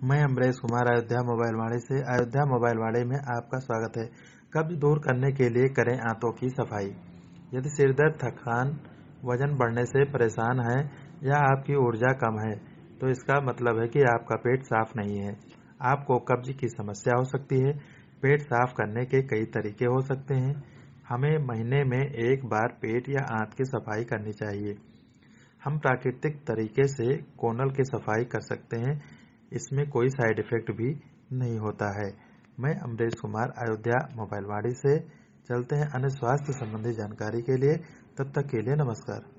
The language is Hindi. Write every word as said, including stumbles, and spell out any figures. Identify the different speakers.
Speaker 1: मैं अमरेश कुमार अयोध्या मोबाइल वाणी से। अयोध्या मोबाइल वाणी में आपका स्वागत है। कब्ज दूर करने के लिए करें आंतों की सफाई। यदि सिरदर्द, थकान, वजन बढ़ने से परेशान हैं या आपकी ऊर्जा कम है तो इसका मतलब है कि आपका पेट साफ नहीं है। आपको कब्ज की समस्या हो सकती है। पेट साफ करने के कई तरीके हो सकते हैं। हमें महीने में एक बार पेट या आंत की सफाई करनी चाहिए। हम प्राकृतिक तरीके से कोनल की सफाई कर सकते हैं। इसमें कोई साइड इफेक्ट भी नहीं होता है। मैं अमरेश कुमार अयोध्या मोबाइल वाणी से। चलते हैं अन्य स्वास्थ्य संबंधी जानकारी के लिए। तब तक के लिए नमस्कार।